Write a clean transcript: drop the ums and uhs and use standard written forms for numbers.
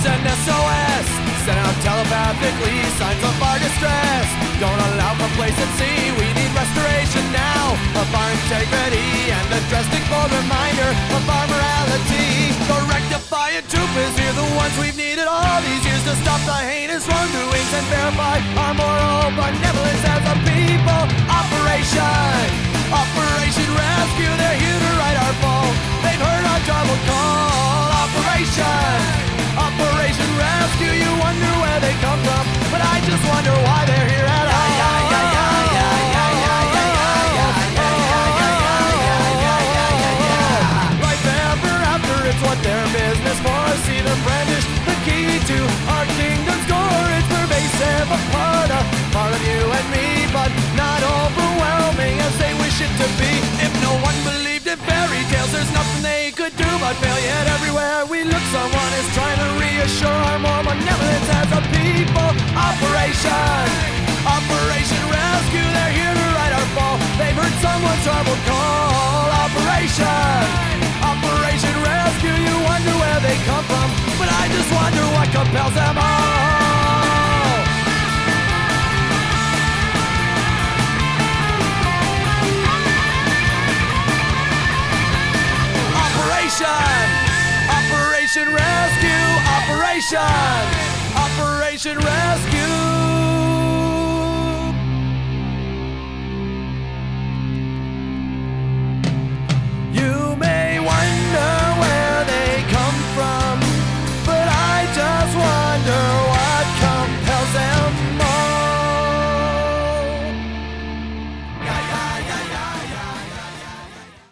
send SOS, send out telepathically signs of our distress. Don't allow complacency, we need restoration now of our integrity and a drastic bold reminder of our morality. The rectifying troop is here, the ones we've needed all these years to stop the heinous wrongdoings and verify our moral benevolence as a people. Operation Rescue, they're here to right our fall. They've heard our troubled call. Operation Rescue, you wonder where they come from, but I just wonder why they're here at all. Life ever after, it's what their business for. See them brandish the key to our kingdom's door. It's pervasive, a part of you and me, but not overwhelming as they wish it to be. If no one believed in fairy tales, there's nothing they could do but fail. Yet everywhere we look, someone is trying to reassure our more benevolence as a people. Operation Rescue, they're here to right our fall. They've heard someone's troubled call. Operation Rescue, you wonder where they come from, but I just wonder what compels them all. Operation Rescue, Operation Rescue.